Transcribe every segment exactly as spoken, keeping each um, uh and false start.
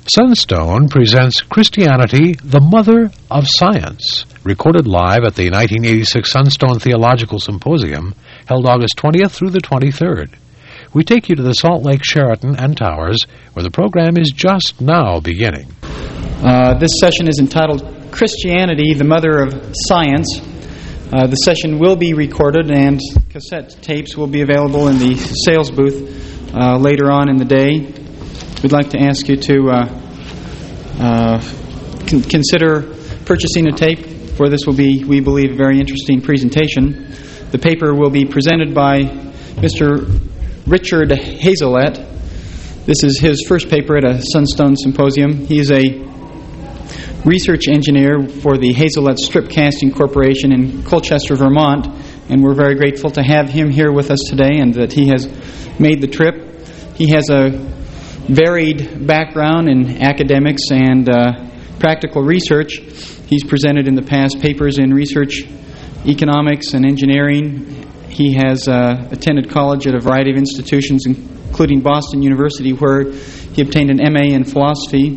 Sunstone presents Christianity, the Mother of Science, recorded live at the nineteen eighty-six Sunstone Theological Symposium, held August twentieth through the twenty-third. We take you to the Salt Lake Sheraton and Towers, where the program is just now beginning. Uh, this session is entitled Christianity, the Mother of Science. Uh, the session will be recorded, and cassette tapes will be available in the sales booth uh, later on in the day. We'd like to ask you to uh, uh, con- consider purchasing a tape, for this will be, we believe, a very interesting presentation. The paper will be presented by Mister Richard Hazelett. This is his first paper at a Sunstone Symposium. He is a research engineer for the Hazelett Strip Casting Corporation in Colchester, Vermont, and we're very grateful to have him here with us today and that he has made the trip. He has a varied background in academics and uh, practical research. He's presented in the past papers in research, economics, and engineering. He has uh, attended college at a variety of institutions, including Boston University, where he obtained an M A in philosophy.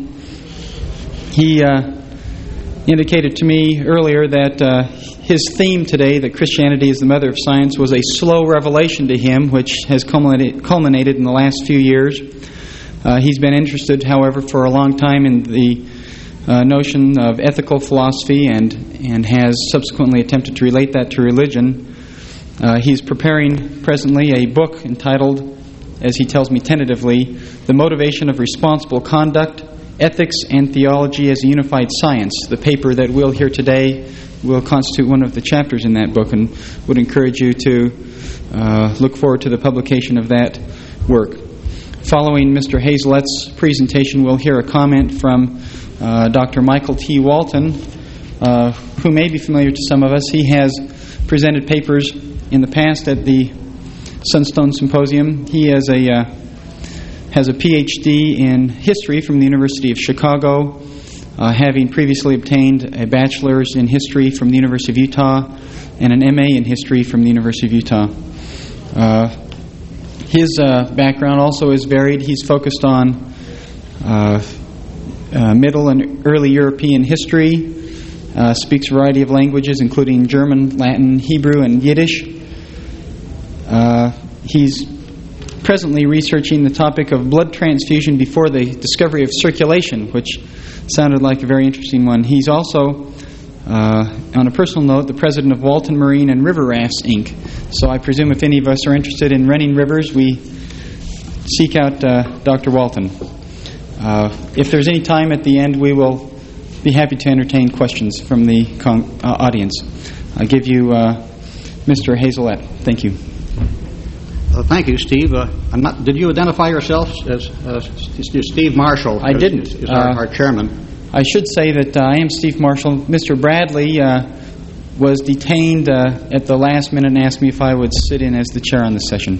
He uh, indicated to me earlier that uh, his theme today, that Christianity is the mother of science, was a slow revelation to him, which has culminated, culminated in the last few years. Uh, he's been interested, however, for a long time in the uh, notion of ethical philosophy and, and has subsequently attempted to relate that to religion. Uh, he's preparing presently a book entitled, as he tells me tentatively, The Motivation of Responsible Conduct, Ethics and Theology as a Unified Science. The paper that we'll hear today will constitute one of the chapters in that book, and would encourage you to uh, look forward to the publication of that work. Following Mister Hazelett's presentation, we'll hear a comment from uh, Doctor Michael T. Walton, uh, who may be familiar to some of us. He has presented papers in the past at the Sunstone Symposium. He has a uh, has a P H D in history from the University of Chicago, uh, having previously obtained a bachelor's in history from the University of Utah and an M A in history from the University of Utah. Uh, his uh, background also is varied. He's focused on uh, uh, Middle and early European history, uh, speaks a variety of languages, including German, Latin, Hebrew, and Yiddish. Uh, he's presently researching the topic of blood transfusion before the discovery of circulation, which sounded like a very interesting one. He's also, uh, on a personal note, the president of Walton Marine and River Rafts, Incorporated. So I presume if any of us are interested in running rivers, we seek out uh, Doctor Walton. Uh, if there's any time at the end, we will be happy to entertain questions from the con- uh, audience. I'll give you uh, Mister Hazelett. Thank you. Uh, thank you, Steve. Uh, I'm not, did you identify yourself as uh, Steve Marshall? I didn't. Is, is our, uh, our chairman. I should say that uh, I am Steve Marshall. Mister Bradley uh, was detained uh, at the last minute and asked me if I would sit in as the chair on this session.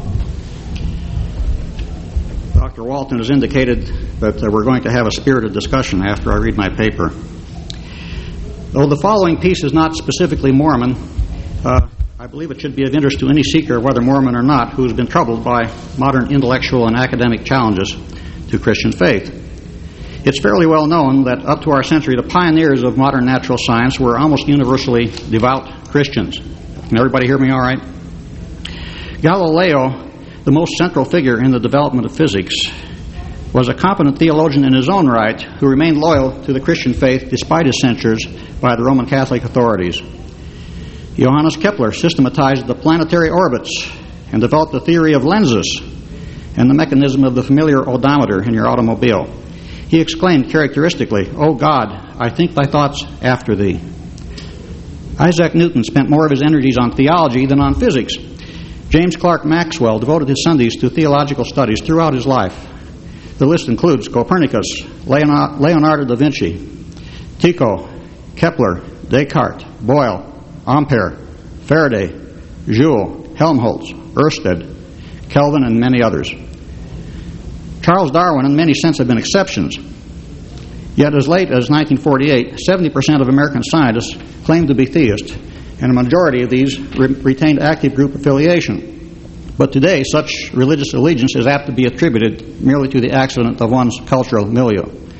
Doctor Walton has indicated that uh, we're going to have a spirited discussion after I read my paper. Though the following piece is not specifically Mormon, uh, I believe it should be of interest to any seeker, whether Mormon or not, who has been troubled by modern intellectual and academic challenges to Christian faith. It's fairly well known that up to our century, the pioneers of modern natural science were almost universally devout Christians. Can everybody hear me all right? Galileo, the most central figure in the development of physics, was a competent theologian in his own right who remained loyal to the Christian faith despite his censures by the Roman Catholic authorities. Johannes Kepler systematized the planetary orbits and developed the theory of lenses and the mechanism of the familiar odometer in your automobile. He exclaimed characteristically, "O God, I think thy thoughts after thee." Isaac Newton spent more of his energies on theology than on physics. James Clerk Maxwell devoted his Sundays to theological studies throughout his life. The list includes Copernicus, Leonardo da Vinci, Tycho, Kepler, Descartes, Boyle, Ampere, Faraday, Joule, Helmholtz, Ørsted, Kelvin, and many others. Charles Darwin and many since have been exceptions. Yet as late as nineteen forty-eight, seventy percent of American scientists claimed to be theists, and a majority of these re- retained active group affiliation. But today, such religious allegiance is apt to be attributed merely to the accident of one's cultural milieu.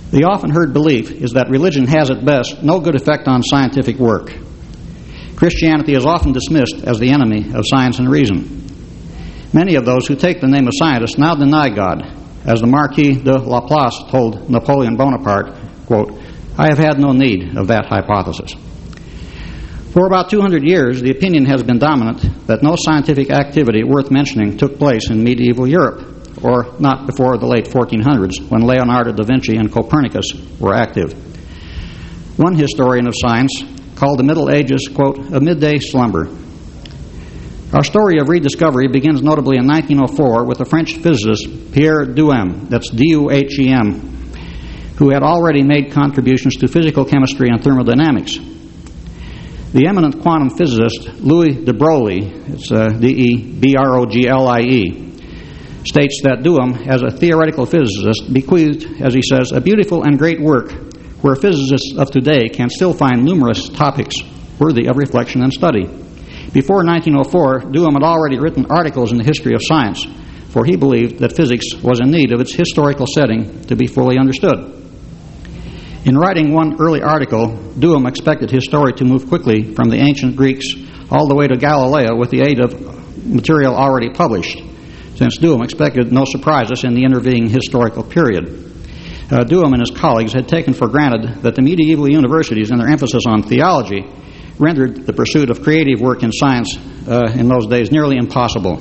The often heard belief is that religion has at best no good effect on scientific work. Christianity is often dismissed as the enemy of science and reason. Many of those who take the name of scientists now deny God, as the Marquis de Laplace told Napoleon Bonaparte, quote, "I have had no need of that hypothesis." For about two hundred years, the opinion has been dominant that no scientific activity worth mentioning took place in medieval Europe, or not before the late fourteen hundreds, when Leonardo da Vinci and Copernicus were active. One historian of science called the Middle Ages, quote, "a midday slumber." Our story of rediscovery begins notably in nineteen oh four with the French physicist Pierre Duhem, that's D U H E M, who had already made contributions to physical chemistry and thermodynamics. The eminent quantum physicist Louis de Broglie, it's uh, D E B R O G L I E, states that Duhem, as a theoretical physicist, bequeathed, as he says, a beautiful and great work where physicists of today can still find numerous topics worthy of reflection and study. Before nineteen oh four, Duhem had already written articles in the history of science, for he believed that physics was in need of its historical setting to be fully understood. In writing one early article, Duhem expected his story to move quickly from the ancient Greeks all the way to Galileo with the aid of material already published, since Duhem expected no surprises in the intervening historical period. Uh, Duhem and his colleagues had taken for granted that the medieval universities and their emphasis on theology rendered the pursuit of creative work in science uh, in those days nearly impossible.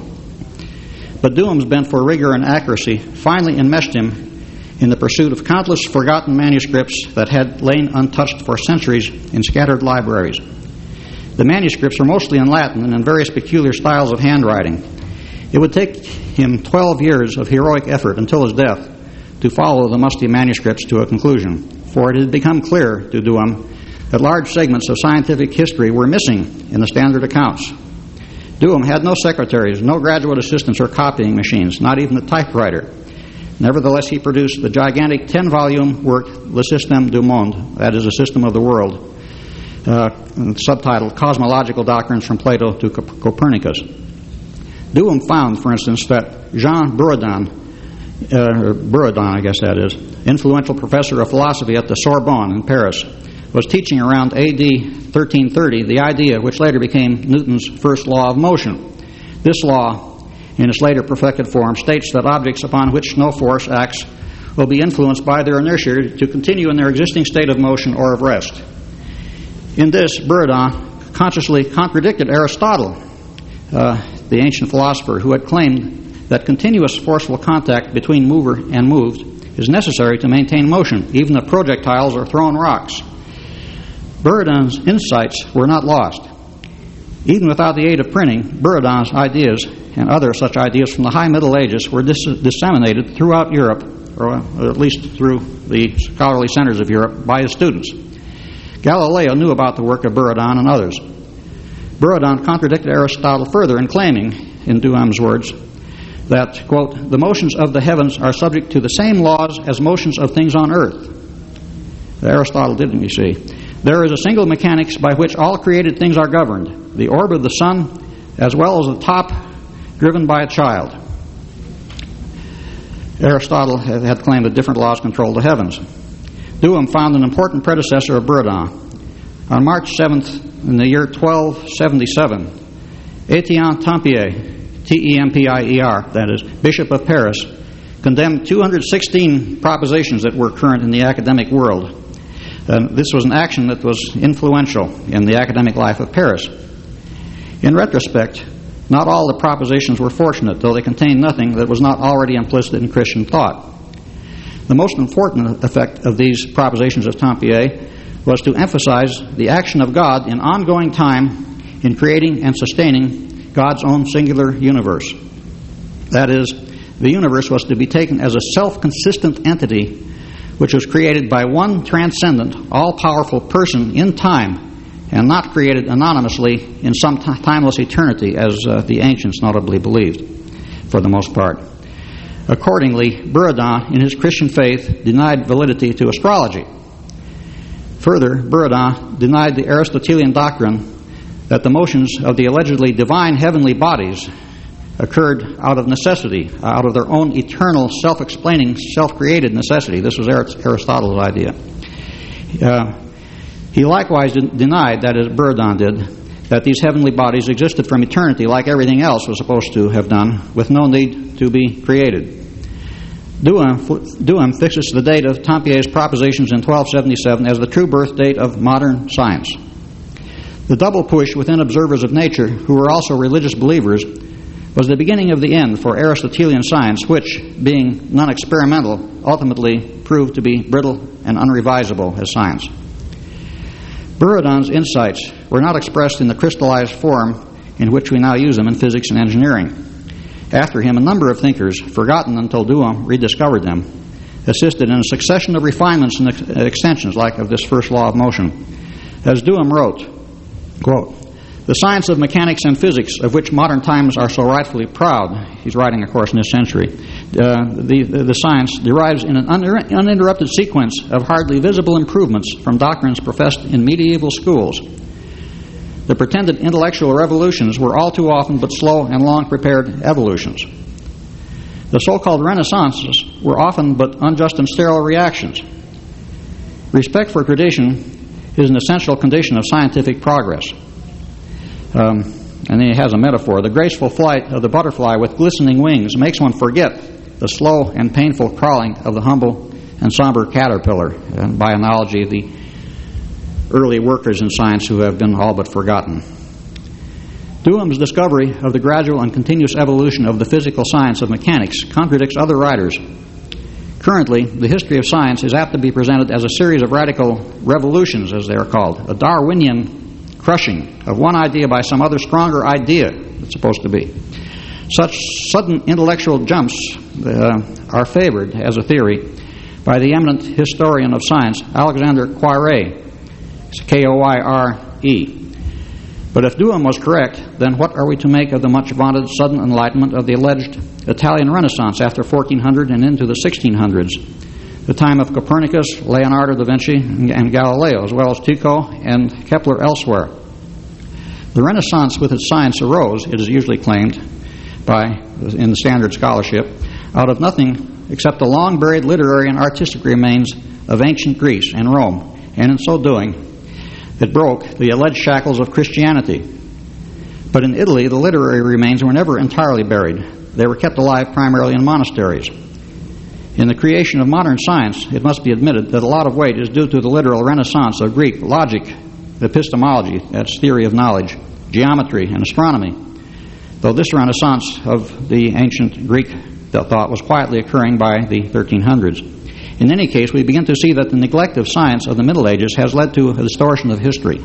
But Duhem's bent for rigor and accuracy finally enmeshed him in the pursuit of countless forgotten manuscripts that had lain untouched for centuries in scattered libraries. The manuscripts were mostly in Latin and in various peculiar styles of handwriting. It would take him twelve years of heroic effort until his death to follow the musty manuscripts to a conclusion, for it had become clear to Duhem that large segments of scientific history were missing in the standard accounts. Duhem had no secretaries, no graduate assistants or copying machines, not even a typewriter. Nevertheless, he produced the gigantic ten-volume work Le Système du Monde, that is, the system of the world, uh, subtitled Cosmological Doctrines from Plato to Copernicus. Duhem found, for instance, that Jean Buridan, uh, Buridan, I guess that is, influential professor of philosophy at the Sorbonne in Paris, was teaching around A D thirteen thirty the idea which later became Newton's first law of motion. This law, in its later perfected form, states that objects upon which no force acts will be influenced by their inertia to continue in their existing state of motion or of rest. In this, Buridan consciously contradicted Aristotle, uh, the ancient philosopher, who had claimed that continuous forceful contact between mover and moved is necessary to maintain motion, even if projectiles or thrown rocks. Buridan's insights were not lost. Even without the aid of printing, Buridan's ideas and other such ideas from the high Middle Ages were dis- disseminated throughout Europe, or at least through the scholarly centers of Europe, by his students. Galileo knew about the work of Buridan and others. Buridan contradicted Aristotle further in claiming, in Duhem's words, that, quote, "the motions of the heavens are subject to the same laws as motions of things on earth." Aristotle didn't, you see. "There is a single mechanics by which all created things are governed, the orb of the sun as well as the top driven by a child." Aristotle had claimed that different laws control the heavens. Duhem found an important predecessor of Buridan. On March seventh, in the year twelve seventy-seven, Etienne Tempier, T E M P I E R, that is, Bishop of Paris, condemned two hundred sixteen propositions that were current in the academic world. And this was an action that was influential in the academic life of Paris. In retrospect, not all the propositions were fortunate, though they contained nothing that was not already implicit in Christian thought. The most important effect of these propositions of Tempier was to emphasize the action of God in ongoing time in creating and sustaining God's own singular universe. That is, the universe was to be taken as a self-consistent entity which was created by one transcendent, all-powerful person in time, and not created anonymously in some t- timeless eternity, as uh, the ancients notably believed, for the most part. Accordingly, Buridan, in his Christian faith, denied validity to astrology. Further, Buridan denied the Aristotelian doctrine that the motions of the allegedly divine heavenly bodies occurred out of necessity, out of their own eternal, self-explaining, self-created necessity. This was Aristotle's idea. Uh, he likewise de- denied, that is, Buridan did, that these heavenly bodies existed from eternity like everything else was supposed to have done, with no need to be created. Duhem fixes the date of Tampier's propositions in twelve seventy-seven as the true birth date of modern science. The double push within observers of nature, who were also religious believers, was the beginning of the end for Aristotelian science, which, being non-experimental, ultimately proved to be brittle and unrevisable as science. Buridan's insights were not expressed in the crystallized form in which we now use them in physics and engineering. After him, a number of thinkers, forgotten until Duhem rediscovered them, assisted in a succession of refinements and ex- extensions, like of this first law of motion. As Duhem wrote, quote, "The science of mechanics and physics, of which modern times are so rightfully proud," he's writing, of course, in this century, uh, the, the, the science derives in an uninter- uninterrupted sequence of hardly visible improvements from doctrines professed in medieval schools. The pretended intellectual revolutions were all too often but slow and long-prepared evolutions. The so-called renaissances were often but unjust and sterile reactions. Respect for tradition is an essential condition of scientific progress. Um, and he has a metaphor. The graceful flight of the butterfly with glistening wings makes one forget the slow and painful crawling of the humble and somber caterpillar, and by analogy, the early workers in science who have been all but forgotten. Duhem's discovery of the gradual and continuous evolution of the physical science of mechanics contradicts other writers. Currently, the history of science is apt to be presented as a series of radical revolutions, as they are called, a Darwinian crushing of one idea by some other stronger idea it's supposed to be. Such sudden intellectual jumps uh, are favored, as a theory, by the eminent historian of science, Alexander Quire, K O I R E. But if Duhem was correct, then what are we to make of the much vaunted sudden enlightenment of the alleged Italian Renaissance after fourteen hundred and into the sixteen hundreds, the time of Copernicus, Leonardo da Vinci, and Galileo, as well as Tycho and Kepler elsewhere? The Renaissance with its science arose, it is usually claimed by in the standard scholarship, out of nothing except the long-buried literary and artistic remains of ancient Greece and Rome, and in so doing, it broke the alleged shackles of Christianity. But in Italy, the literary remains were never entirely buried. They were kept alive primarily in monasteries. In the creation of modern science, it must be admitted that a lot of weight is due to the literal renaissance of Greek logic, epistemology, that's theory of knowledge, geometry, and astronomy, though this renaissance of the ancient Greek thought was quietly occurring by the thirteen hundreds. In any case, we begin to see that the neglect of science of the Middle Ages has led to a distortion of history.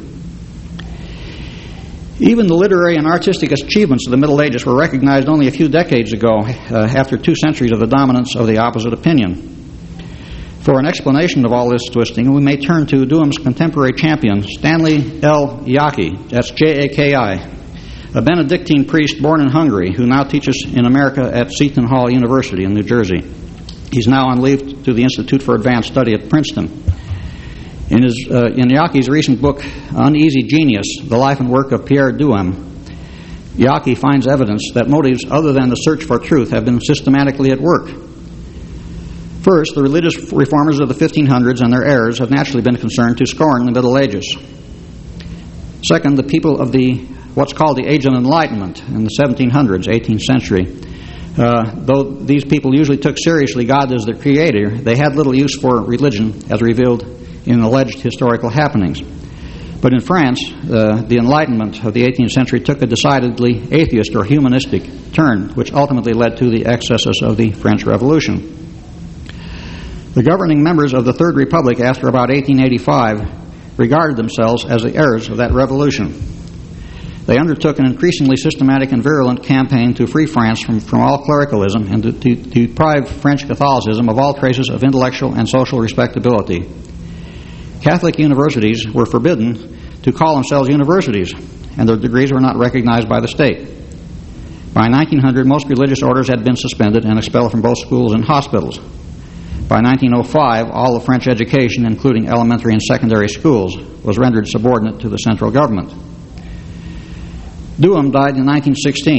Even the literary and artistic achievements of the Middle Ages were recognized only a few decades ago, uh, after two centuries of the dominance of the opposite opinion. For an explanation of all this twisting, we may turn to Duhem's contemporary champion, Stanley L. Jaki, that's J A K I, a Benedictine priest born in Hungary who now teaches in America at Seton Hall University in New Jersey. He's now on leave to the Institute for Advanced Study at Princeton. In his uh, in Jaki's recent book, Uneasy Genius, The Life and Work of Pierre Duhem, Jaki finds evidence that motives other than the search for truth have been systematically at work. First, the religious reformers of the fifteen hundreds and their heirs have naturally been concerned to scorn the Middle Ages. Second, the people of the what's called the Age of Enlightenment in the seventeen hundreds, eighteenth century, Uh, though these people usually took seriously God as their creator, they had little use for religion as revealed in alleged historical happenings. But in France, uh, the Enlightenment of the eighteenth century took a decidedly atheist or humanistic turn, which ultimately led to the excesses of the French Revolution. The governing members of the Third Republic after about eighteen eighty-five regarded themselves as the heirs of that revolution. They undertook an increasingly systematic and virulent campaign to free France from, from all clericalism and to, to, to deprive French Catholicism of all traces of intellectual and social respectability. Catholic universities were forbidden to call themselves universities, and their degrees were not recognized by the state. By nineteen hundred, most religious orders had been suspended and expelled from both schools and hospitals. By nineteen oh five, all of French education, including elementary and secondary schools, was rendered subordinate to the central government. Duhem died in nineteen sixteen.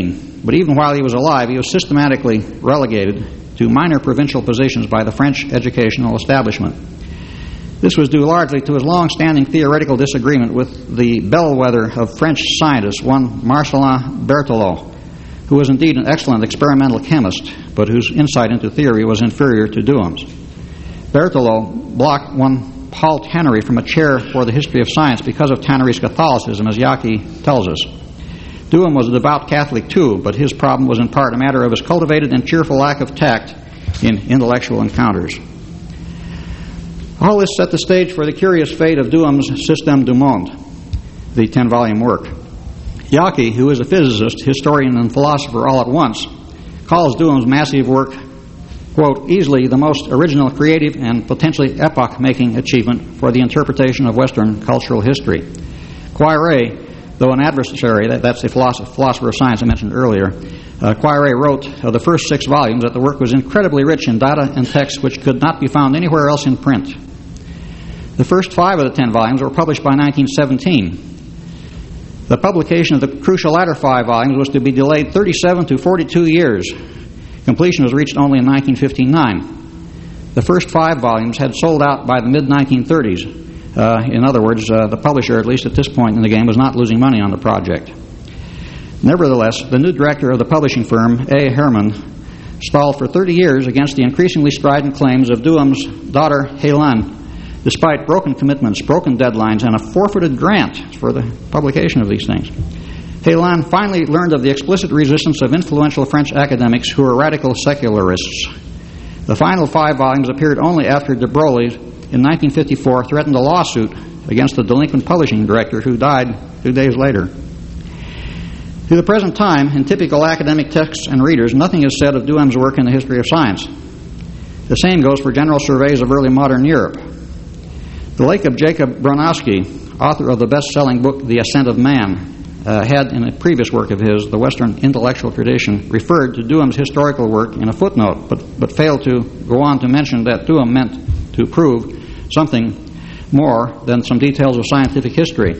but even while he was alive, he was systematically relegated to minor provincial positions by the French educational establishment. This was due largely to his long-standing theoretical disagreement with the bellwether of French scientists, one Marcellin Berthelot, who was indeed an excellent experimental chemist, but whose insight into theory was inferior to Duham's. Berthelot blocked one Paul Tannery from a chair for the history of science because of Tannery's Catholicism, as Yockey tells us. Duham was a devout Catholic too, but his problem was in part a matter of his cultivated and cheerful lack of tact in intellectual encounters. All this set the stage for the curious fate of Duham's Système du Monde, the ten-volume work. Yockey, who is a physicist, historian, and philosopher all at once, calls Duham's massive work, quote, easily the most original, creative, and potentially epoch-making achievement for the interpretation of Western cultural history. Poiret, though an adversary, that, that's the philosopher, philosopher of science I mentioned earlier, uh, Poiret wrote of the first six volumes that the work was incredibly rich in data and texts which could not be found anywhere else in print. The first five of the ten volumes were published by nineteen seventeen. The publication of the crucial latter five volumes was to be delayed thirty-seven to forty-two years. Completion was reached only in nineteen fifty-nine. The first five volumes had sold out by the mid nineteen thirties. Uh, in other words, uh, the publisher, at least at this point in the game, was not losing money on the project. Nevertheless, the new director of the publishing firm, A. Herman, stalled for thirty years against the increasingly strident claims of Duham's daughter, Hélène, despite broken commitments, broken deadlines, and a forfeited grant for the publication of these things. Hélène finally learned of the explicit resistance of influential French academics who were radical secularists. The final five volumes appeared only after de Broglie, in nineteen fifty-four, threatened a lawsuit against the delinquent publishing director who died two days later. To the present time, in typical academic texts and readers, nothing is said of Duham's work in the history of science. The same goes for general surveys of early modern Europe. The late Jacob Bronowski, author of the best-selling book The Ascent of Man, uh, had in a previous work of his, The Western Intellectual Tradition, referred to Duham's historical work in a footnote, but, but failed to go on to mention that Duham meant to prove something more than some details of scientific history.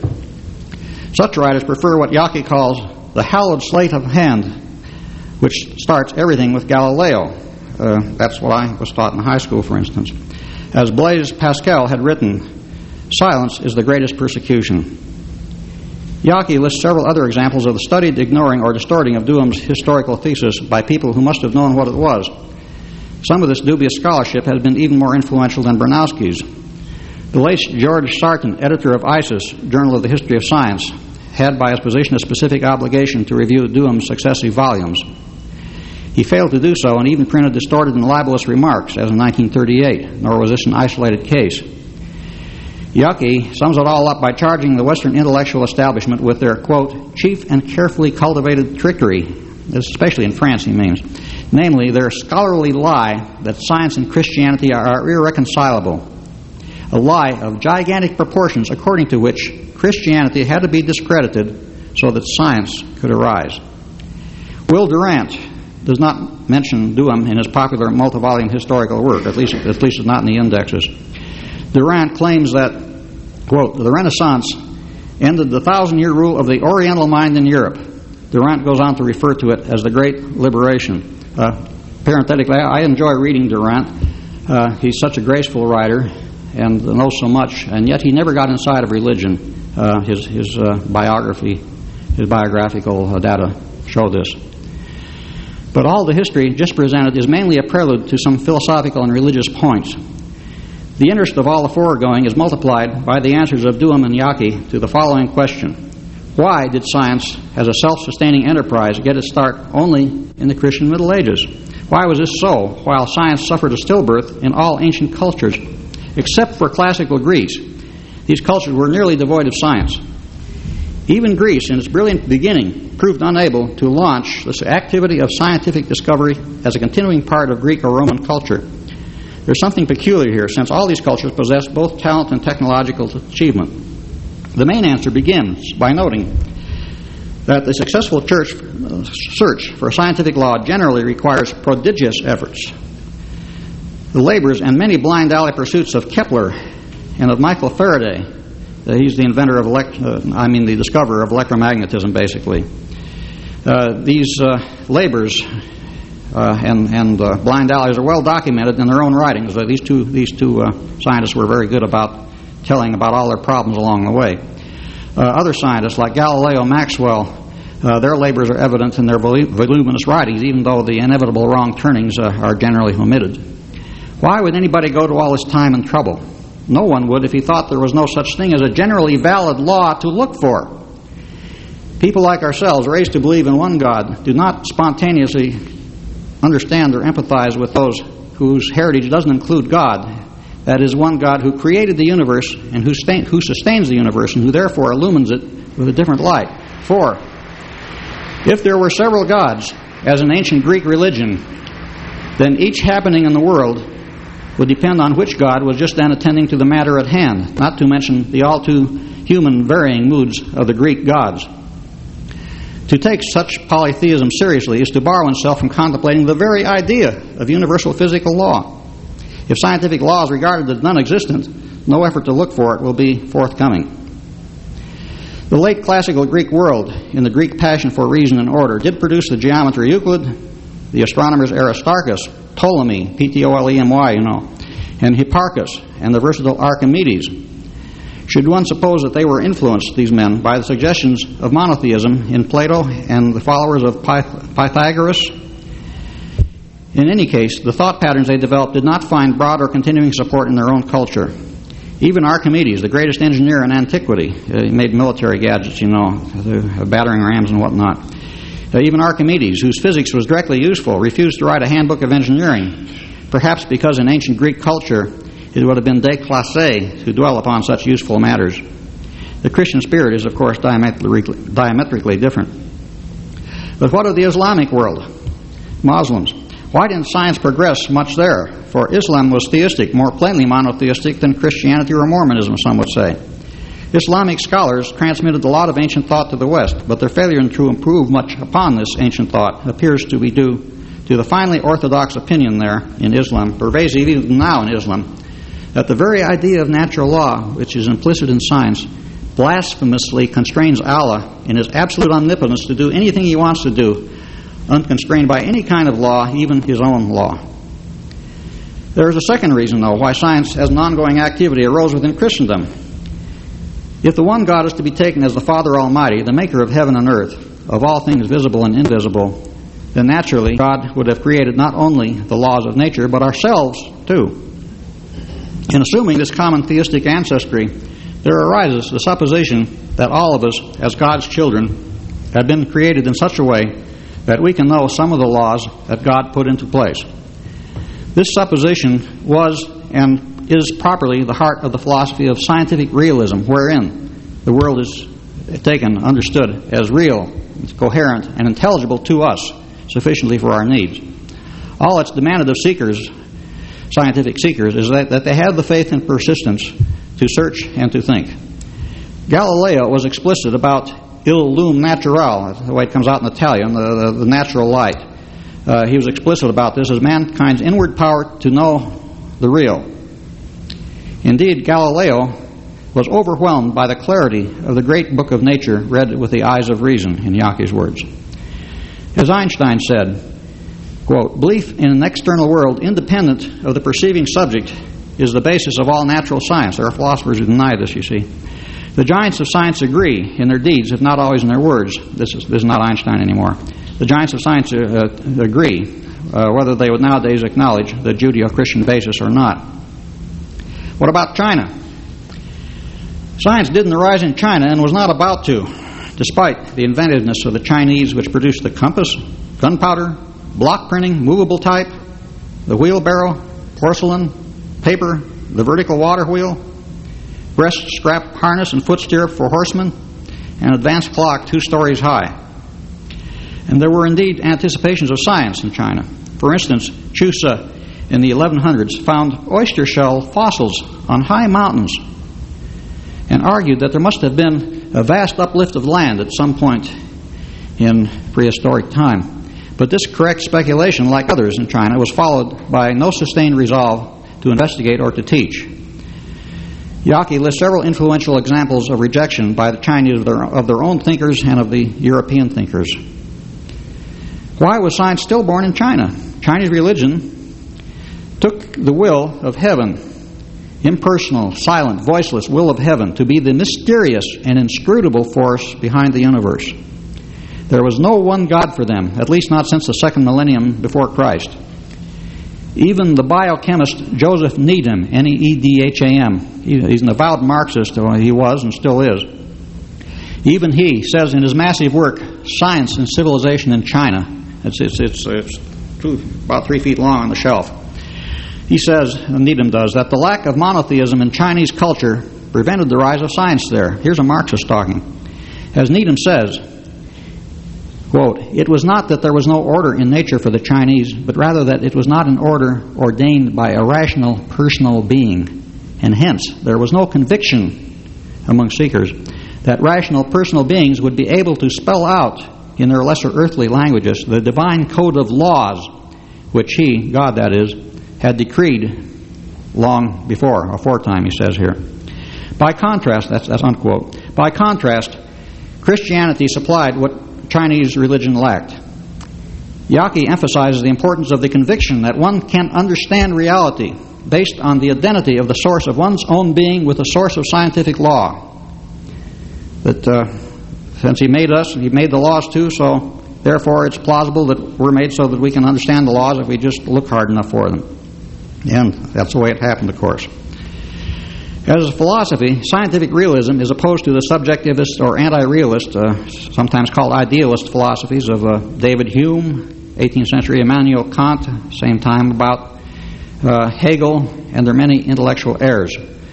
Such writers prefer what Yockey calls the hallowed slate of hand, which starts everything with Galileo. Uh, that's what I was taught in high school, for instance. As Blaise Pascal had written, silence is the greatest persecution. Yockey lists several other examples of the studied ignoring or distorting of Duham's historical thesis by people who must have known what it was. Some of this dubious scholarship has been even more influential than Bronowski's. The late George Sarton, editor of ISIS, Journal of the History of Science, had by his position a specific obligation to review Duham's successive volumes. He failed to do so and even printed distorted and libelous remarks, as in nineteen thirty-eight, nor was this an isolated case. Yockey sums it all up by charging the Western intellectual establishment with their, quote, chief and carefully cultivated trickery, especially in France, he means, namely their scholarly lie that science and Christianity are irreconcilable, a lie of gigantic proportions according to which Christianity had to be discredited so that science could arise. Will Durant does not mention Duham in his popular multi-volume historical work, at least at least it's not in the indexes. Durant claims that, quote, the Renaissance ended the thousand-year rule of the Oriental mind in Europe. Durant goes on to refer to it as the Great Liberation. Uh, parenthetically, I enjoy reading Durant. Uh, he's such a graceful writer and knows so much, and yet he never got inside of religion. Uh, his his uh, biography, his biographical uh, data show this. But all the history just presented is mainly a prelude to some philosophical and religious points. The interest of all the foregoing is multiplied by the answers of Duham and Yockey to the following question. Why did science, as a self-sustaining enterprise, get its start only in the Christian Middle Ages? Why was this so, while science suffered a stillbirth in all ancient cultures, except for classical Greece? These cultures were nearly devoid of science. Even Greece, in its brilliant beginning, proved unable to launch this activity of scientific discovery as a continuing part of Greek or Roman culture. There's something peculiar here, since all these cultures possess both talent and technological achievement. The main answer begins by noting that the successful church uh, search for scientific law generally requires prodigious efforts. The labors and many blind alley pursuits of Kepler and of Michael Faraday, uh, he's the inventor of, elect- uh, I mean the discoverer of electromagnetism, basically, Uh, these uh, labors uh, and, and uh, blind alleys are well documented in their own writings. Uh, these two, these two uh, scientists were very good about telling about all their problems along the way. Uh, other scientists like Galileo, Maxwell, uh, their labors are evident in their voluminous writings, even though the inevitable wrong turnings uh, are generally omitted. Why would anybody go to all this time and trouble? No one would if he thought there was no such thing as a generally valid law to look for. People like ourselves, raised to believe in one God, do not spontaneously understand or empathize with those whose heritage doesn't include God. That is, one God who created the universe and who, stain, who sustains the universe and who therefore illumines it with a different light. For, if there were several gods, as in ancient Greek religion, then each happening in the world would depend on which God was just then attending to the matter at hand, not to mention the all too human varying moods of the Greek gods. To take such polytheism seriously is to borrow oneself from contemplating the very idea of universal physical law. If scientific law is regarded as non-existent, no effort to look for it will be forthcoming. The late classical Greek world, in the Greek passion for reason and order, did produce the geometer Euclid, the astronomers Aristarchus, Ptolemy, P T O L E M Y, you know, and Hipparchus, and the versatile Archimedes. Should one suppose that they were influenced, these men, by the suggestions of monotheism in Plato and the followers of Pyth- Pythagoras? In any case, the thought patterns they developed did not find broad or continuing support in their own culture. Even Archimedes, the greatest engineer in antiquity, uh, he made military gadgets, you know, uh, battering rams and whatnot. Uh, even Archimedes, whose physics was directly useful, refused to write a handbook of engineering, perhaps because in ancient Greek culture it would have been déclassé to dwell upon such useful matters. The Christian spirit is, of course, diametrically, diametrically different. But what of the Islamic world? Muslims. Why didn't science progress much there? For Islam was theistic, more plainly monotheistic than Christianity or Mormonism, some would say. Islamic scholars transmitted a lot of ancient thought to the West, but their failure to improve much upon this ancient thought appears to be due to the finely orthodox opinion there in Islam, pervasive even now in Islam, that the very idea of natural law, which is implicit in science, blasphemously constrains Allah in His absolute omnipotence to do anything He wants to do, unconstrained by any kind of law, even His own law. There is a second reason, though, why science as an ongoing activity arose within Christendom. If the one God is to be taken as the Father Almighty, the maker of heaven and earth, of all things visible and invisible, then naturally God would have created not only the laws of nature, but ourselves too. In assuming this common theistic ancestry, there arises the supposition that all of us, as God's children, have been created in such a way that we can know some of the laws that God put into place. This supposition was and is properly the heart of the philosophy of scientific realism, wherein the world is taken, understood as real, coherent, and intelligible to us, sufficiently for our needs. All that's demanded of seekers, scientific seekers, is that, that they have the faith and persistence to search and to think. Galileo was explicit about il lume natural, the way it comes out in Italian, the, the, the natural light. Uh, he was explicit about this as mankind's inward power to know the real. Indeed, Galileo was overwhelmed by the clarity of the great book of nature read with the eyes of reason, in Yaki's words. As Einstein said, quote, belief in an external world independent of the perceiving subject is the basis of all natural science. There are philosophers who deny this, you see. The giants of science agree in their deeds, if not always in their words. This is, this is not Einstein anymore. The giants of science uh, agree, uh, whether they would nowadays acknowledge the Judeo-Christian basis or not. What about China? Science didn't arise in China and was not about to, despite the inventiveness of the Chinese, which produced the compass, gunpowder, block printing, movable type, the wheelbarrow, porcelain, paper, the vertical water wheel, breast strap harness and foot stirrup for horsemen, and advanced clock two stories high. And there were indeed anticipations of science in China. For instance, Chusa in the eleven hundreds found oyster shell fossils on high mountains and argued that there must have been a vast uplift of land at some point in prehistoric time. But this correct speculation, like others in China, was followed by no sustained resolve to investigate or to teach. Yaki lists several influential examples of rejection by the Chinese of their, of their own thinkers and of the European thinkers. Why was science stillborn in China? Chinese religion took the will of heaven, impersonal, silent, voiceless will of heaven, to be the mysterious and inscrutable force behind the universe. There was no one God for them, at least not since the second millennium before Christ. Even the biochemist Joseph Needham, N E E D H A M, he's an avowed Marxist, he was and still is. Even he says in his massive work, Science and Civilization in China, it's, it's, it's, it's two, about three feet long on the shelf, he says, Needham does, that the lack of monotheism in Chinese culture prevented the rise of science there. Here's a Marxist talking. As Needham says, quote, "It was not that there was no order in nature for the Chinese, but rather that it was not an order ordained by a rational personal being, and hence there was no conviction among seekers that rational personal beings would be able to spell out in their lesser earthly languages the divine code of laws which he, God that is, had decreed long before, aforetime," he says here. By contrast, that's, that's unquote, by contrast, Christianity supplied what Chinese religion lacked. Yaqui emphasizes the importance of the conviction that one can understand reality based on the identity of the source of one's own being with the source of scientific law. That uh, since he made us, he made the laws too, so therefore it's plausible that we're made so that we can understand the laws if we just look hard enough for them. And that's the way it happened, of course. As a philosophy, scientific realism is opposed to the subjectivist or anti-realist, uh, sometimes called idealist philosophies of uh, David Hume, eighteenth century Immanuel Kant, same time about uh, Hegel, and their many intellectual heirs.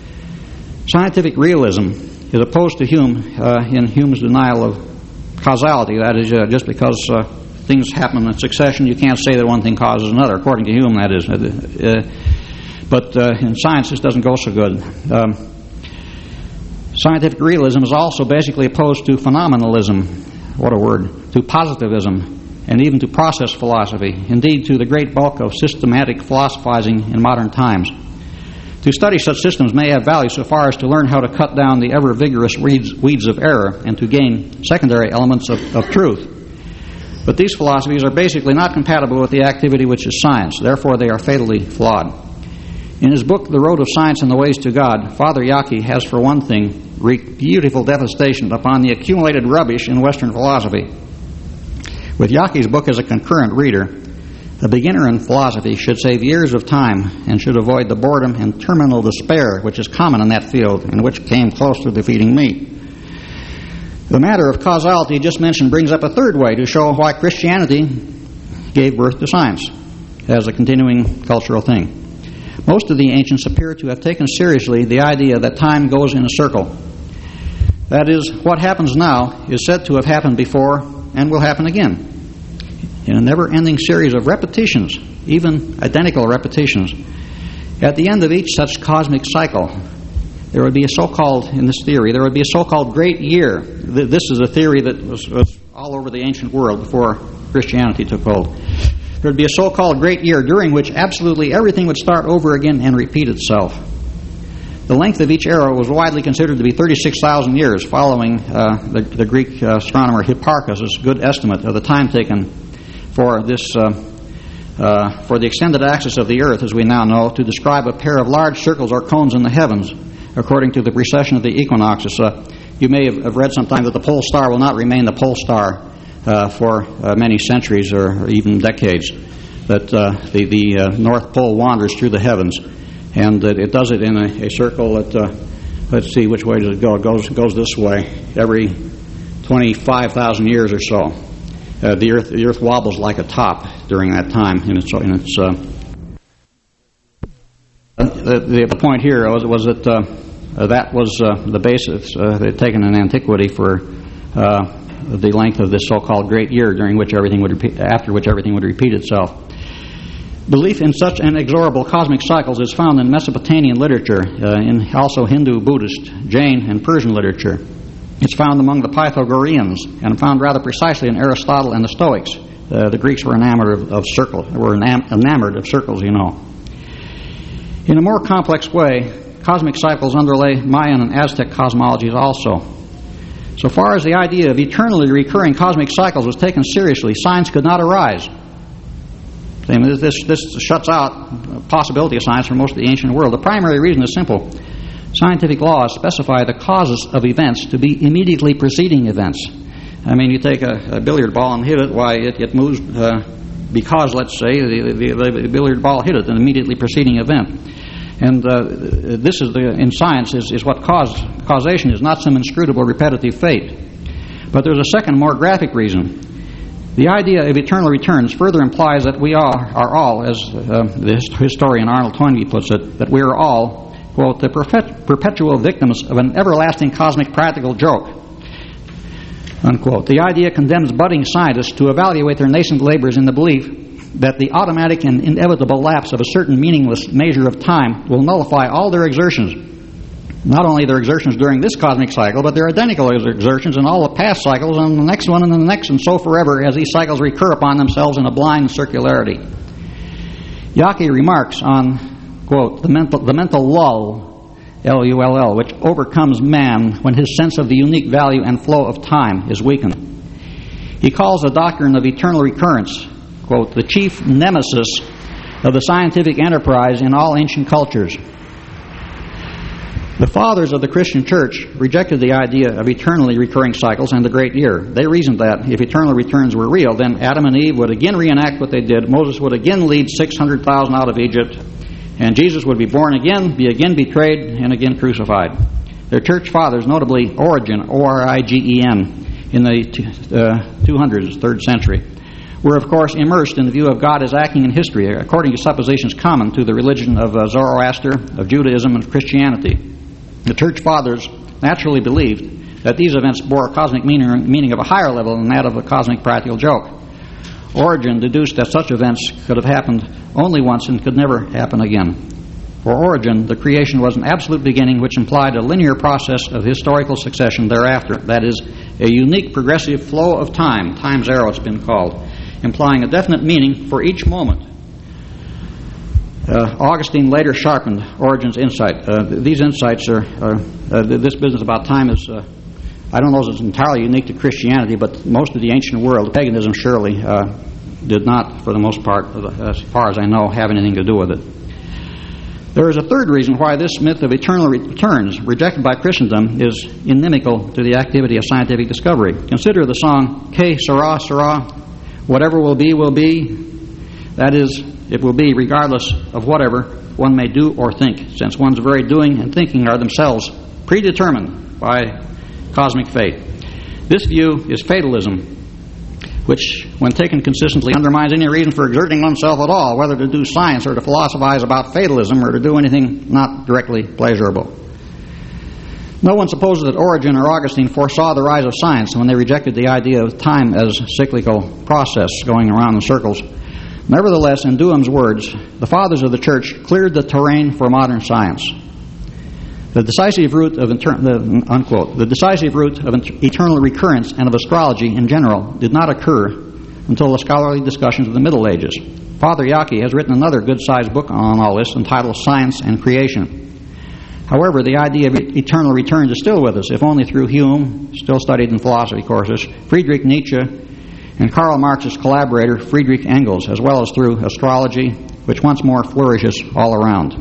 Scientific realism is opposed to Hume uh, in Hume's denial of causality. That is, uh, just because uh, things happen in succession, you can't say that one thing causes another. According to Hume, that is. Uh, But uh, in science, this doesn't go so good. Um, scientific realism is also basically opposed to phenomenalism, what a word, to positivism, and even to process philosophy, indeed to the great bulk of systematic philosophizing in modern times. To study such systems may have value so far as to learn how to cut down the ever-vigorous weeds, weeds of error and to gain secondary elements of, of truth. But these philosophies are basically not compatible with the activity which is science. Therefore, they are fatally flawed. In his book, The Road of Science and the Ways to God, Father Yaqui has, for one thing, wreaked beautiful devastation upon the accumulated rubbish in Western philosophy. With Yaqui's book as a concurrent reader, a beginner in philosophy should save years of time and should avoid the boredom and terminal despair which is common in that field and which came close to defeating me. The matter of causality just mentioned brings up a third way to show why Christianity gave birth to science as a continuing cultural thing. Most of the ancients appear to have taken seriously the idea that time goes in a circle. That is, what happens now is said to have happened before and will happen again, in a never-ending series of repetitions, even identical repetitions. At the end of each such cosmic cycle, there would be a so-called, in this theory, there would be a so-called great year. This is a theory that was, was all over the ancient world before Christianity took hold. There would be a so-called great year during which absolutely everything would start over again and repeat itself. The length of each era was widely considered to be thirty-six thousand years, following uh, the, the Greek uh, astronomer Hipparchus' good estimate of the time taken for this uh, uh, for the extended axis of the Earth, as we now know, to describe a pair of large circles or cones in the heavens, according to the precession of the equinoxes. Uh, you may have, have read sometime that the pole star will not remain the pole star Uh, for uh, many centuries or, or even decades, that uh, the, the uh, North Pole wanders through the heavens, and that it does it in a, a circle that, uh, let's see, which way does it go? It goes, goes this way every twenty-five thousand years or so. Uh, the earth the earth wobbles like a top during that time, and it's, and it's uh, the, the point here was, was that uh, that was uh, the basis uh, they'd taken in antiquity for uh, the length of this so-called great year, during which everything would repeat, after which everything would repeat itself. Belief in such inexorable cosmic cycles is found in Mesopotamian literature, uh, in also Hindu, Buddhist, Jain, and Persian literature. It's found among the Pythagoreans, and found rather precisely in Aristotle and the Stoics. Uh, the Greeks were enamored of, of circles. Were enam- enamored of circles, you know. In a more complex way, cosmic cycles underlay Mayan and Aztec cosmologies also. So far as the idea of eternally recurring cosmic cycles was taken seriously, science could not arise. I mean, this, this shuts out the possibility of science for most of the ancient world. The primary reason is simple. Scientific laws specify the causes of events to be immediately preceding events. I mean, you take a, a billiard ball and hit it, why, it, it moves uh, because, let's say, the, the, the billiard ball hit it, an immediately preceding event. And uh, this is, the, in science, is, is what cause, causation is, not some inscrutable repetitive fate. But there's a second, more graphic reason. The idea of eternal returns further implies that we are, are all, as uh, the historian Arnold Toynbee puts it, that we are all, quote, the perpet- perpetual victims of an everlasting cosmic practical joke, unquote. The idea condemns budding scientists to evaluate their nascent labors in the belief that the automatic and inevitable lapse of a certain meaningless measure of time will nullify all their exertions. Not only their exertions during this cosmic cycle, but their identical exertions in all the past cycles and the next one and the next, and so forever, as these cycles recur upon themselves in a blind circularity. Yockey remarks on, quote, the mental, the mental lull, L U L L, which overcomes man when his sense of the unique value and flow of time is weakened. He calls the doctrine of eternal recurrence, quote, the chief nemesis of the scientific enterprise in all ancient cultures. The fathers of the Christian church rejected the idea of eternally recurring cycles and the great year. They reasoned that if eternal returns were real, then Adam and Eve would again reenact what they did, Moses would again lead six hundred thousand out of Egypt, and Jesus would be born again, be again betrayed, and again crucified. Their church fathers, notably Origen, O R I G E N, in the uh, two hundreds, third century, were of course immersed in the view of God as acting in history, according to suppositions common to the religion of uh, Zoroaster, of Judaism, and Christianity. The church fathers naturally believed that these events bore a cosmic meaning, meaning of a higher level than that of a cosmic practical joke. Origen deduced that such events could have happened only once and could never happen again. For Origen, the creation was an absolute beginning which implied a linear process of historical succession thereafter, that is, a unique progressive flow of time, time's arrow it's been called, implying a definite meaning for each moment. Uh, Augustine later sharpened Origen's insight. Uh, these insights are, are uh, this business about time is, uh, I don't know if it's entirely unique to Christianity, but most of the ancient world, paganism surely, uh, did not, for the most part, as far as I know, have anything to do with it. There is a third reason why this myth of eternal returns, rejected by Christendom, is inimical to the activity of scientific discovery. Consider the song, Que sera, sera, whatever will be, will be. That is, it will be regardless of whatever one may do or think, since one's very doing and thinking are themselves predetermined by cosmic fate. This view is fatalism, which, when taken consistently, undermines any reason for exerting oneself at all, whether to do science or to philosophize about fatalism or to do anything not directly pleasurable. No one supposes that Origen or Augustine foresaw the rise of science when they rejected the idea of time as a cyclical process going around in circles. Nevertheless, in Duham's words, the fathers of the church cleared the terrain for modern science. The decisive root of inter- the, unquote, the decisive root of inter- eternal recurrence and of astrology in general did not occur until the scholarly discussions of the Middle Ages. Father Yockey has written another good-sized book on all this entitled Science and Creation. However, the idea of eternal returns is still with us, if only through Hume, still studied in philosophy courses, Friedrich Nietzsche, and Karl Marx's collaborator Friedrich Engels, as well as through astrology, which once more flourishes all around.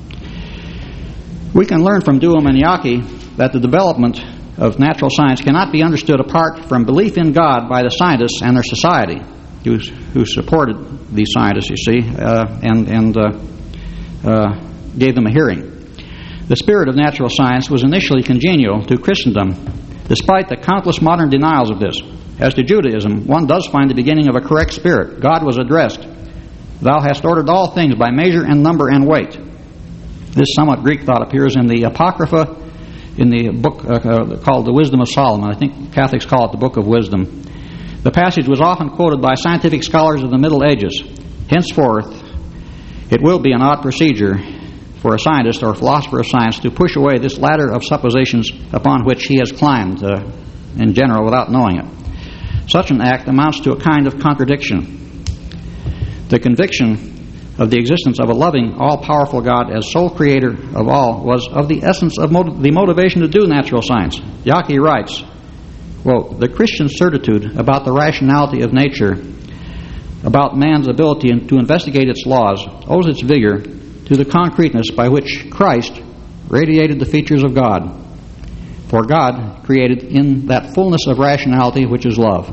We can learn from Duham and Yockey that the development of natural science cannot be understood apart from belief in God by the scientists and their society, who, who supported these scientists, you see, uh, and, and uh, uh, gave them a hearing. The spirit of natural science was initially congenial to Christendom, despite the countless modern denials of this. As to Judaism, one does find the beginning of a correct spirit. God was addressed, "Thou hast ordered all things by measure and number and weight." This somewhat Greek thought appears in the Apocrypha, in the book uh, uh, called the Wisdom of Solomon. I think Catholics call it the Book of Wisdom. The passage was often quoted by scientific scholars of the Middle Ages. Henceforth, it will be an odd procedure for a scientist or a philosopher of science to push away this ladder of suppositions upon which he has climbed uh, in general without knowing it. Such an act amounts to a kind of contradiction. The conviction of the existence of a loving, all-powerful God as sole creator of all was of the essence of motiv- the motivation to do natural science. Yockey writes, Well, the Christian certitude about the rationality of nature, about man's ability to investigate its laws, owes its vigor to the concreteness by which Christ radiated the features of God. For God created in that fullness of rationality which is love.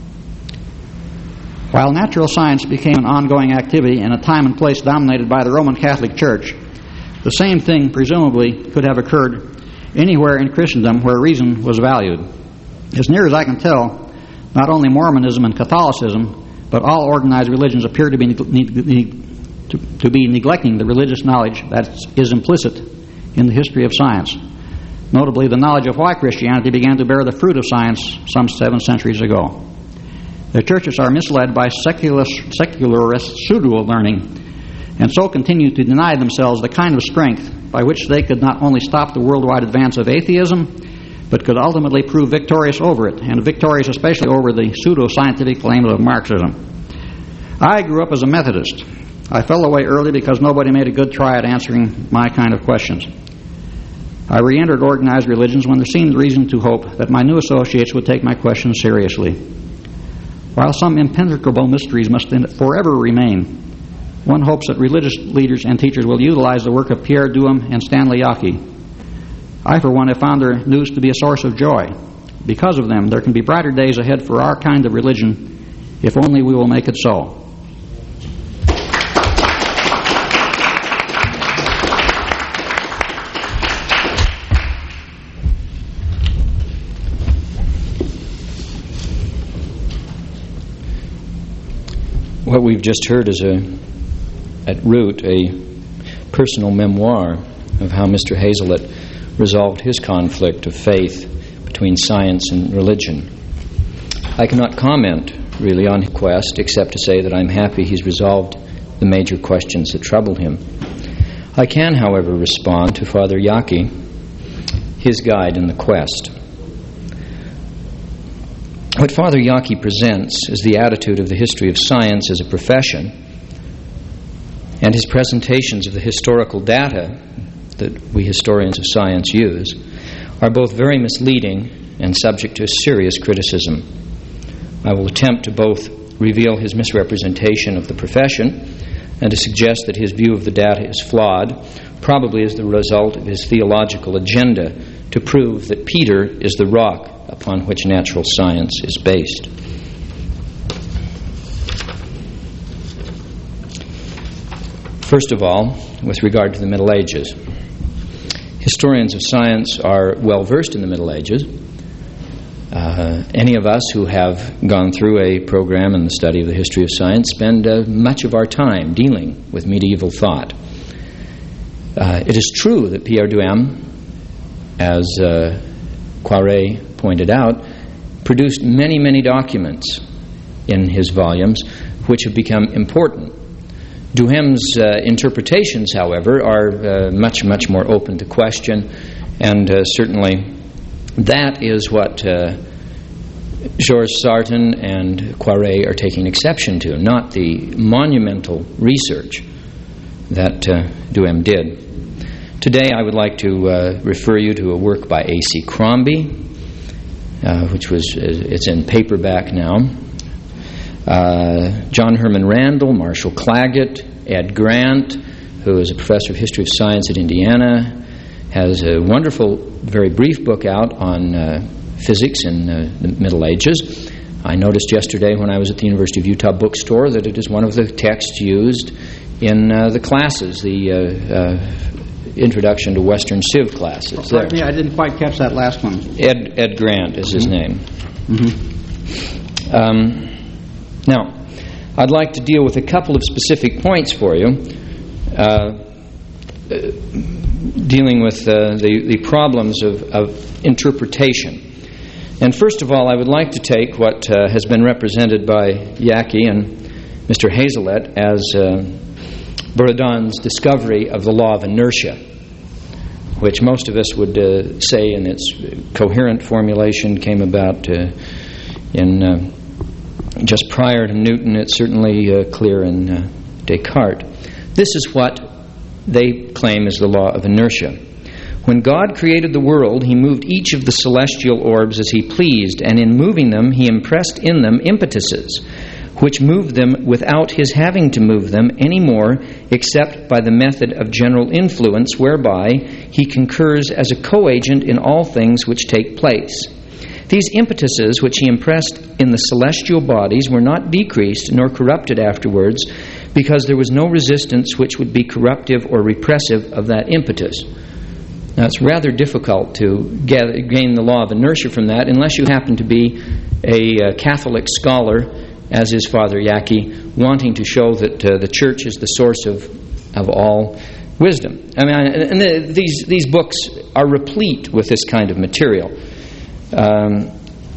While natural science became an ongoing activity in a time and place dominated by the Roman Catholic Church, the same thing presumably could have occurred anywhere in Christendom where reason was valued. As near as I can tell, not only Mormonism and Catholicism, but all organized religions appear to be, to, to be neglecting the religious knowledge that is implicit in the history of science. Notably, the knowledge of why Christianity began to bear the fruit of science some seven centuries ago. The churches are misled by secularist, secularist pseudo-learning, and so continue to deny themselves the kind of strength by which they could not only stop the worldwide advance of atheism, but could ultimately prove victorious over it, and victorious especially over the pseudo-scientific claims of Marxism. I grew up as a Methodist. I fell away early because nobody made a good try at answering my kind of questions. I re-entered organized religions when there seemed reason to hope that my new associates would take my questions seriously. While some impenetrable mysteries must forever remain, one hopes that religious leaders and teachers will utilize the work of Pierre Duhem and Stanley Yockey. I, for one, have found their news to be a source of joy. Because of them, there can be brighter days ahead for our kind of religion, if only we will make it so. What we've just heard is, a, at root, a personal memoir of how Mister Hazelett resolved his conflict of faith between science and religion. I cannot comment, really, on his quest, except to say that I'm happy he's resolved the major questions that troubled him. I can, however, respond to Father Yockey, his guide in the quest. What Father Yockey presents is the attitude of the history of science as a profession, and his presentations of the historical data that we historians of science use are both very misleading and subject to serious criticism. I will attempt to both reveal his misrepresentation of the profession and to suggest that his view of the data is flawed, probably as the result of his theological agenda to prove that Peter is the rock upon which natural science is based. First of all, with regard to the Middle Ages, historians of science are well versed in the Middle Ages. Uh, any of us who have gone through a program in the study of the history of science spend uh, much of our time dealing with medieval thought. Uh, it is true that Pierre Duhem, as uh, Quaret pointed out, produced many, many documents in his volumes which have become important. Duhem's uh, interpretations, however, are uh, much, much more open to question, and uh, certainly that is what uh, Georges Sarton and Quaret are taking exception to, not the monumental research that uh, Duhem did. Today I would like to uh, refer you to a work by A C Crombie, uh, which was, it's in paperback now. Uh, John Herman Randall, Marshall Claggett, Ed Grant, who is a professor of history of science at Indiana, has a wonderful, very brief book out on uh, physics in uh, the Middle Ages. I noticed yesterday when I was at the University of Utah bookstore that it is one of the texts used in uh, the classes, the uh, uh, Introduction to Western Civ classes. Pardon me, I didn't quite catch that last one. Ed Ed Grant is his name. Mm-hmm. Um, now, I'd like to deal with a couple of specific points for you, uh, dealing with uh, the, the problems of, of interpretation. And first of all, I would like to take what uh, has been represented by Yockey and Mister Hazelett as uh, Buridan's discovery of the law of inertia, which most of us would uh, say in its coherent formulation came about uh, in uh, just prior to Newton. It's certainly uh, clear in uh, Descartes. This is what they claim is the law of inertia. When God created the world, He moved each of the celestial orbs as He pleased, and in moving them, He impressed in them impetuses, which moved them without His having to move them any more, except by the method of general influence, whereby He concurs as a co-agent in all things which take place. These impetuses which He impressed in the celestial bodies were not decreased nor corrupted afterwards, because there was no resistance which would be corruptive or repressive of that impetus. Now, it's rather difficult to gather, gain the law of inertia from that unless you happen to be a uh, Catholic scholar, as is Father Yaki, wanting to show that uh, the Church is the source of, of all wisdom. I mean, and the, these, these books are replete with this kind of material. Um,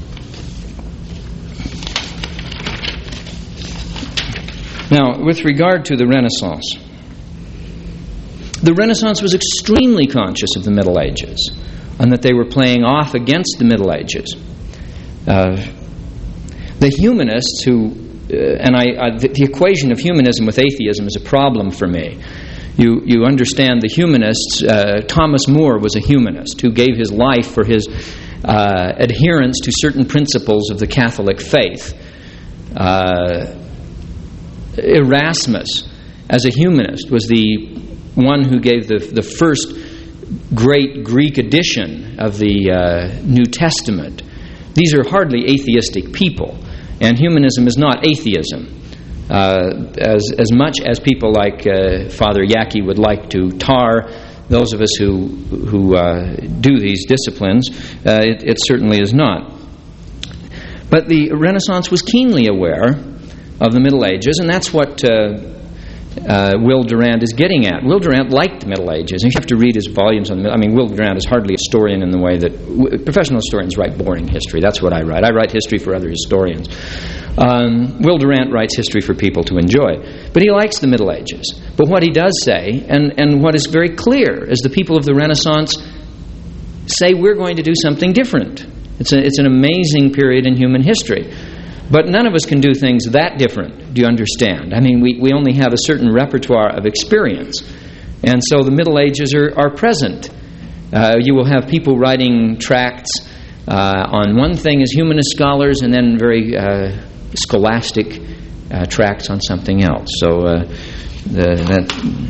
now, with regard to the Renaissance, the Renaissance was extremely conscious of the Middle Ages, and that they were playing off against the Middle Ages. Uh, the humanists who, uh, and I, I the, the equation of humanism with atheism is a problem for me. You you understand the humanists. Uh, Thomas More was a humanist who gave his life for his uh, adherence to certain principles of the Catholic faith. Uh, Erasmus, as a humanist, was the one who gave the the first great Greek edition of the uh, New Testament. These are hardly atheistic people, and humanism is not atheism. Uh, as as much as people like uh, Father Yaki would like to tar those of us who who uh, do these disciplines, uh, it, it certainly is not. But the Renaissance was keenly aware of the Middle Ages, and that's what Uh, Uh, Will Durant is getting at. Will Durant liked the Middle Ages, and you have to read his volumes on the. I mean, Will Durant is hardly a historian in the way that w- professional historians write boring history. That's what I write. I write history for other historians. Um, Will Durant writes history for people to enjoy, but he likes the Middle Ages. But what he does say, and and what is very clear, is the people of the Renaissance say we're going to do something different. It's a, it's an amazing period in human history. But none of us can do things that different, do you understand? I mean, we, we only have a certain repertoire of experience. And so the Middle Ages are, are present. Uh, you will have people writing tracts uh, on one thing as humanist scholars, and then very uh, scholastic uh, tracts on something else. So uh, the, that...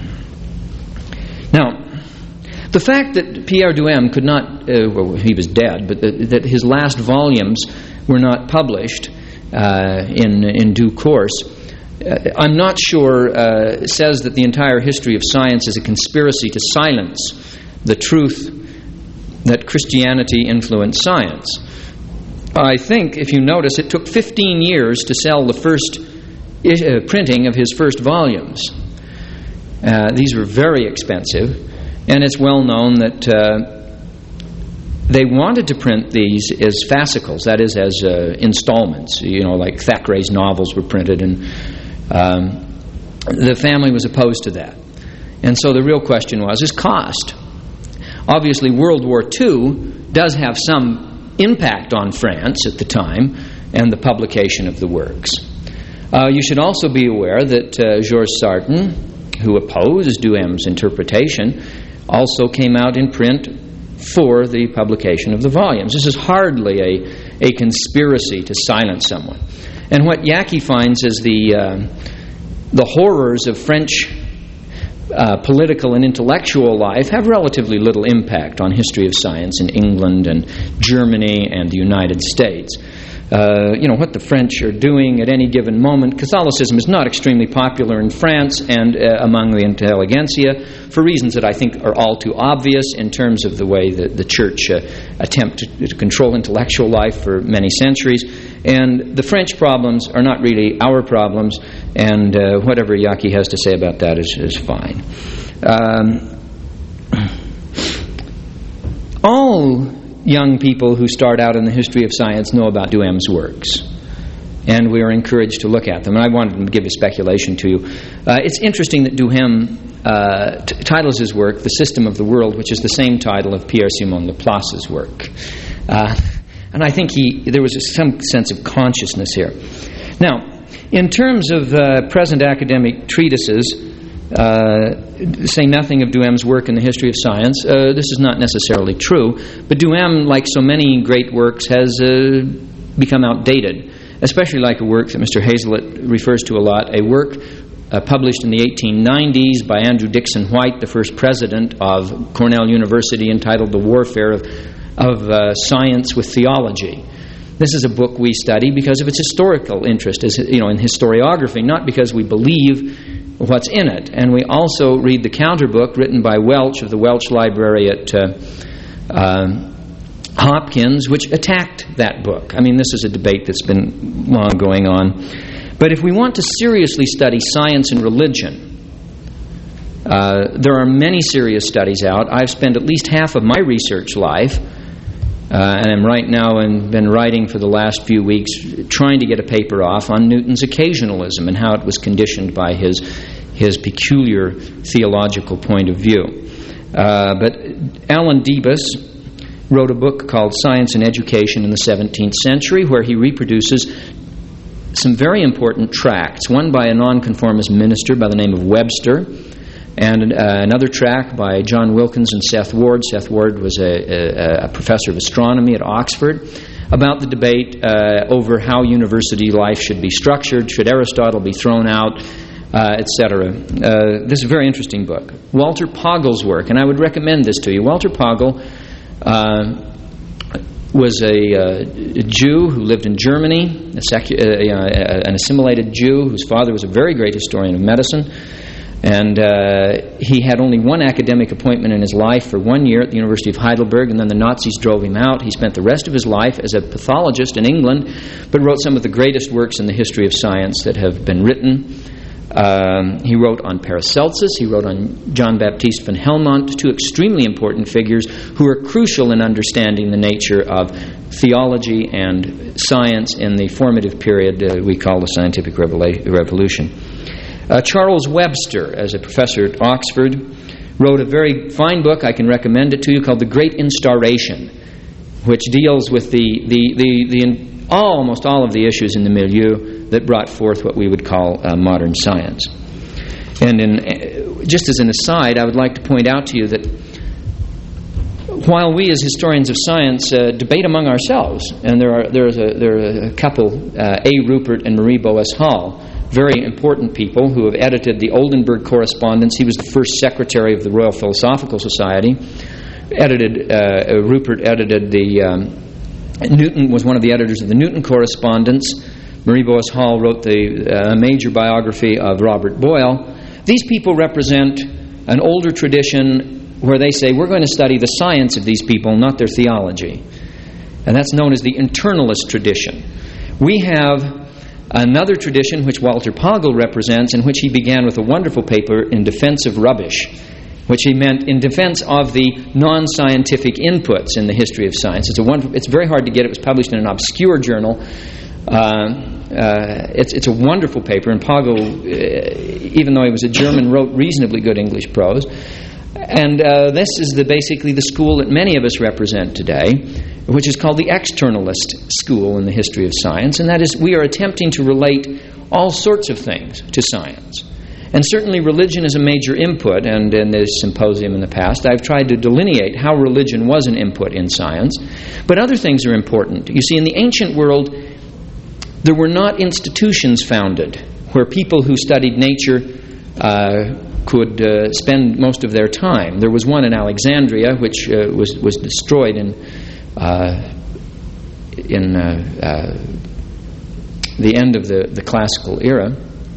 Now, the fact that Pierre Duhem could not... Uh, well, he was dead, but that, that his last volumes were not published Uh, in in due course, uh, I'm not sure uh, says that the entire history of science is a conspiracy to silence the truth that Christianity influenced science. I think, if you notice, it took fifteen years to sell the first uh, printing of his first volumes. Uh, these were very expensive, and it's well known that uh, they wanted to print these as fascicles, that is, as uh, installments, you know, like Thackeray's novels were printed, and um, the family was opposed to that. And so the real question was, is cost. Obviously, World War Two does have some impact on France at the time and the publication of the works. Uh, you should also be aware that uh, Georges Sarton, who opposed Duhem's interpretation, also came out in print for the publication of the volumes. This is hardly a, a conspiracy to silence someone. And what Yaki finds is the uh, the horrors of French uh, political and intellectual life have relatively little impact on history of science in England and Germany and the United States. Uh, you know, what the French are doing at any given moment. Catholicism is not extremely popular in France and uh, among the intelligentsia for reasons that I think are all too obvious in terms of the way that the Church uh, attempted to, to control intellectual life for many centuries. And the French problems are not really our problems, and uh, whatever Yaki has to say about that is, is fine. Um, all young people who start out in the history of science know about Duhem's works, and we are encouraged to look at them. And I wanted to give a speculation to you. Uh, it's interesting that Duhem uh, t- titles his work "The System of the World," which is the same title of Pierre-Simon Laplace's work. Uh, and I think he there was some sense of consciousness here. Now, in terms of uh, present academic treatises, uh, say nothing of Duhem's work in the history of science. Uh, this is not necessarily true, but Duhem, like so many great works, has uh, become outdated, especially like a work that Mister Hazlett refers to a lot, a work uh, published in the eighteen nineties by Andrew Dixon White, the first president of Cornell University, entitled The Warfare of, of uh, Science with Theology. This is a book we study because of its historical interest, as you know, in historiography, not because we believe what's in it. And we also read the counter book written by Welch of the Welch Library at uh, uh, Hopkins, which attacked that book. I mean, this is a debate that's been long going on. But if we want to seriously study science and religion, uh, there are many serious studies out. I've spent at least half of my research life Uh, and I'm right now and been writing for the last few weeks trying to get a paper off on Newton's occasionalism and how it was conditioned by his his peculiar theological point of view. Uh, but Alan Debus wrote a book called Science and Education in the seventeenth century, where he reproduces some very important tracts, one by a nonconformist minister by the name of Webster, and uh, another tract by John Wilkins and Seth Ward. Seth Ward was a, a, a professor of astronomy at Oxford, about the debate uh, over how university life should be structured, should Aristotle be thrown out, uh, et cetera. Uh, this is a very interesting book. Walter Poggle's work, and I would recommend this to you. Walter Poggle uh, was a, uh, a Jew who lived in Germany, a secu- uh, an assimilated Jew whose father was a very great historian of medicine. And uh, he had only one academic appointment in his life for one year at the University of Heidelberg, and then the Nazis drove him out. He spent the rest of his life as a pathologist in England, but wrote some of the greatest works in the history of science that have been written. Um, he wrote on Paracelsus. He wrote on John Baptiste van Helmont, two extremely important figures who are crucial in understanding the nature of theology and science in the formative period uh, we call the Scientific Revela- Revolution. Uh, Charles Webster, as a professor at Oxford, wrote a very fine book, I can recommend it to you, called The Great Instauration, which deals with the, the, the, the in, almost all of the issues in the milieu that brought forth what we would call uh, modern science. And in, uh, just as an aside, I would like to point out to you that while we as historians of science uh, debate among ourselves, and there are, there is a, there are a couple, uh, A. Rupert and Marie Boas Hall, very important people who have edited the Oldenburg Correspondence. He was the first secretary of the Royal Philosophical Society. Edited uh, Rupert edited the um, Newton was one of the editors of the Newton Correspondence. Marie Boas Hall wrote the uh, major biography of Robert Boyle. These people represent an older tradition where they say we're going to study the science of these people, not their theology, and that's known as the internalist tradition. We have another tradition which Walter Poggle represents, in which he began with a wonderful paper in defense of rubbish, which he meant in defense of the non-scientific inputs in the history of science. It's a wonderful, it's very hard to get. It was published in an obscure journal. Uh, uh, it's, it's a wonderful paper, and Poggle, uh, even though he was a German, wrote reasonably good English prose. And uh, this is the, basically the school that many of us represent today, which is called the externalist school in the history of science, and that is we are attempting to relate all sorts of things to science. And certainly religion is a major input, and in this symposium in the past I've tried to delineate how religion was an input in science, but other things are important. You see, in the ancient world there were not institutions founded where people who studied nature uh, could uh, spend most of their time. There was one in Alexandria which uh, was, was destroyed in Uh, in uh, uh, the end of the, the classical era.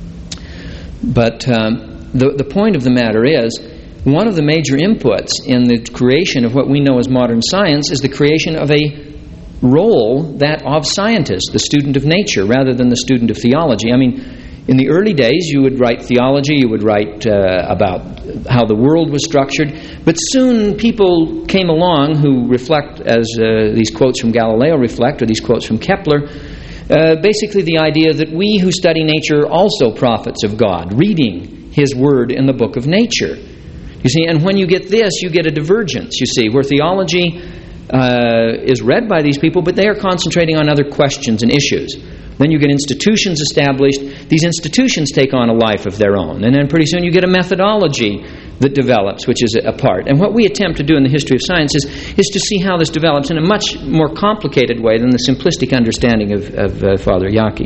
But um, the, the point of the matter is, one of the major inputs in the creation of what we know as modern science is the creation of a role, that of scientist, the student of nature, rather than the student of theology. I mean, in the early days, you would write theology, you would write uh, about how the world was structured, but soon people came along who reflect, as uh, these quotes from Galileo reflect, or these quotes from Kepler, uh, basically the idea that we who study nature are also prophets of God, reading His Word in the book of nature. You see, and when you get this, you get a divergence, you see, where theology uh, is read by these people, but they are concentrating on other questions and issues. Then you get institutions established. These institutions take on a life of their own. And then pretty soon you get a methodology that develops, which is a part. And what we attempt to do in the history of science is, is to see how this develops in a much more complicated way than the simplistic understanding of, of uh, Father Yaki.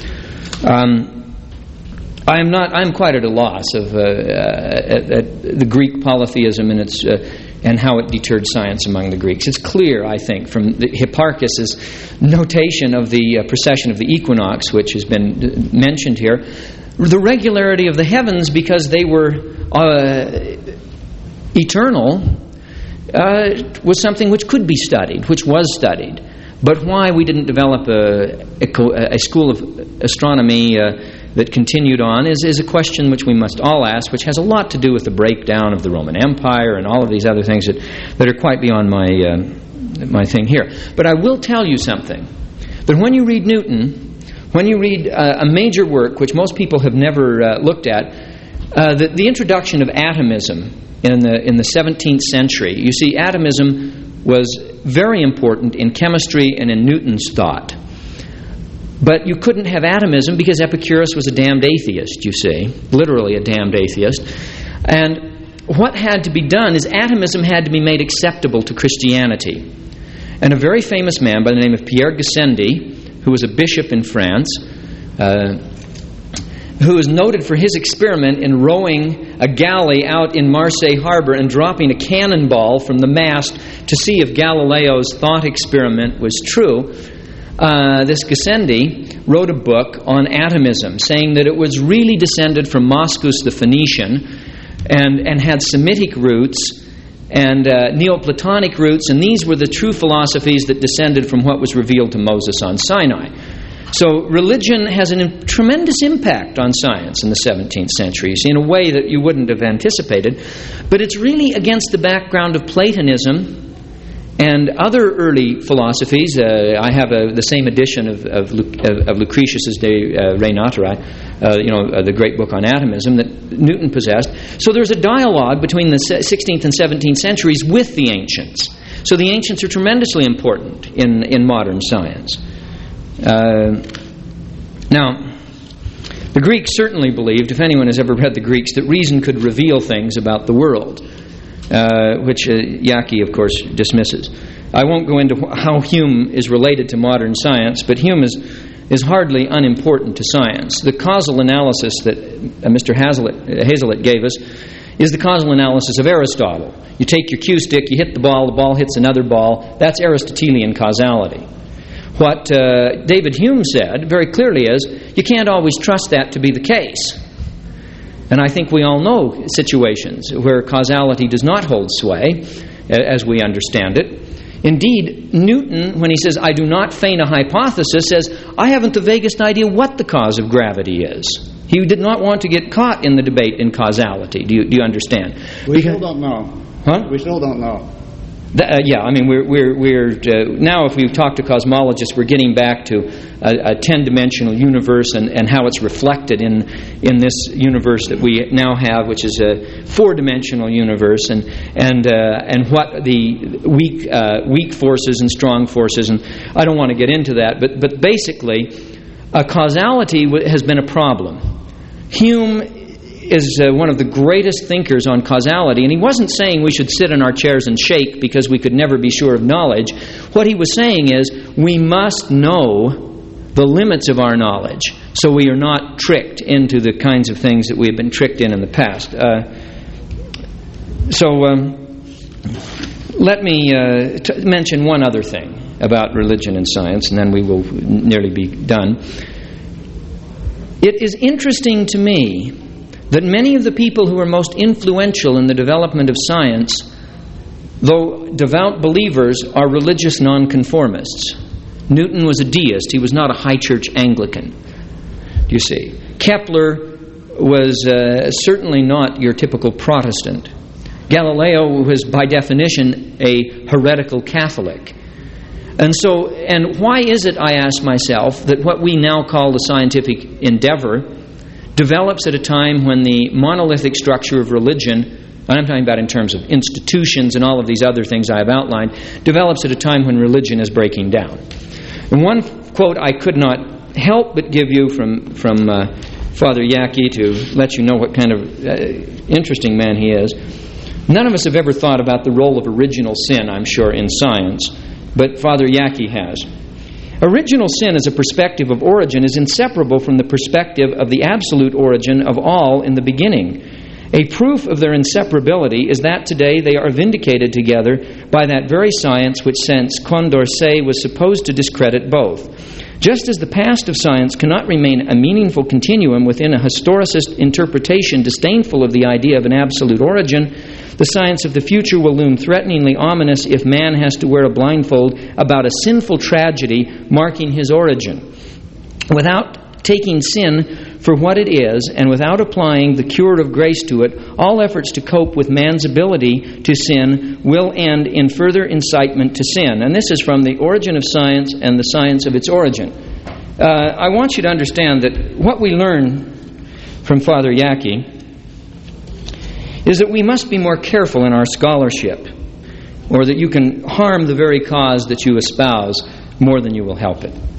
Um, I am not. I am quite at a loss of uh, at, at the Greek polytheism and its uh, and how it deterred science among the Greeks. It's clear, I think, from the Hipparchus's notation of the uh, precession of the equinox, which has been mentioned here, the regularity of the heavens, because they were uh, eternal, uh, was something which could be studied, which was studied. But why we didn't develop a, a, a school of astronomy uh, that continued on is, is a question which we must all ask, which has a lot to do with the breakdown of the Roman Empire and all of these other things that, that are quite beyond my, uh, my thing here. But I will tell you something, that when you read Newton, when you read uh, a major work which most people have never uh, looked at, uh, the, the introduction of atomism in the, in the seventeenth century, you see, atomism was very important in chemistry and in Newton's thought. But you couldn't have atomism because Epicurus was a damned atheist, you see, literally a damned atheist. And what had to be done is atomism had to be made acceptable to Christianity. And a very famous man by the name of Pierre Gassendi, who was a bishop in France, uh, who is noted for his experiment in rowing a galley out in Marseille harbor and dropping a cannonball from the mast to see if Galileo's thought experiment was true. Uh, this Gassendi wrote a book on atomism, saying that it was really descended from Moschus the Phoenician and, and had Semitic roots and uh, Neoplatonic roots, and these were the true philosophies that descended from what was revealed to Moses on Sinai. So religion has a in, tremendous impact on science in the seventeenth century, you see, in a way that you wouldn't have anticipated. But it's really against the background of Platonism and other early philosophies. Uh, I have a, the same edition of, of, of Lucretius's De uh, Re Naturae, uh, you know, uh, the great book on atomism that Newton possessed. So there's a dialogue between the sixteenth and seventeenth centuries with the ancients. So the ancients are tremendously important in, in modern science. Uh, now, the Greeks certainly believed, if anyone has ever read the Greeks, that reason could reveal things about the world. Uh, which uh, Yaki, of course, dismisses. I won't go into wh- how Hume is related to modern science, but Hume is is hardly unimportant to science. The causal analysis that uh, Mister Hazlitt, uh, Hazlitt gave us is the causal analysis of Aristotle. You take your cue stick, you hit the ball, the ball hits another ball. That's Aristotelian causality. What uh, David Hume said very clearly is, you can't always trust that to be the case. And I think we all know situations where causality does not hold sway, as we understand it. Indeed, Newton, when he says, I do not feign a hypothesis, says, I haven't the vaguest idea what the cause of gravity is. He did not want to get caught in the debate in causality. Do you, do you understand? We because, still don't know. Huh? We still don't know. That, uh, yeah, I mean, we're we're we're uh, now. If we talk to cosmologists, we're getting back to a, a ten-dimensional universe and, and how it's reflected in in this universe that we now have, which is a four-dimensional universe, and and uh, and what the weak uh, weak forces and strong forces, and I don't want to get into that, but but basically, uh, causality has been a problem. Hume is uh, one of the greatest thinkers on causality, and he wasn't saying we should sit in our chairs and shake because we could never be sure of knowledge. What he was saying is we must know the limits of our knowledge so we are not tricked into the kinds of things that we have been tricked in in the past. Uh, so um, let me uh, t- mention one other thing about religion and science, and then we will nearly be done. It is interesting to me that many of the people who are most influential in the development of science, though devout believers, are religious nonconformists. Newton was a deist. He was not a high church Anglican. Do you see? Kepler was uh, certainly not your typical Protestant. Galileo was, by definition, a heretical Catholic. And so, and why is it, I ask myself, that what we now call the scientific endeavor develops at a time when the monolithic structure of religion, and I'm talking about in terms of institutions and all of these other things I have outlined, develops at a time when religion is breaking down. And one quote I could not help but give you from from uh, Father Yackey to let you know what kind of uh, interesting man he is. None of us have ever thought about the role of original sin, I'm sure, in science, but Father Yackey has. Original sin as a perspective of origin is inseparable from the perspective of the absolute origin of all in the beginning. A proof of their inseparability is that today they are vindicated together by that very science which since Condorcet was supposed to discredit both. Just as the past of science cannot remain a meaningful continuum within a historicist interpretation disdainful of the idea of an absolute origin, the science of the future will loom threateningly ominous if man has to wear a blindfold about a sinful tragedy marking his origin. Without taking sin for what it is, and without applying the curative grace to it, all efforts to cope with man's ability to sin will end in further incitement to sin. And this is from The Origin of Science and the Science of Its Origin. Uh, I want you to understand that what we learn from Father Yackey is that we must be more careful in our scholarship, or that you can harm the very cause that you espouse more than you will help it.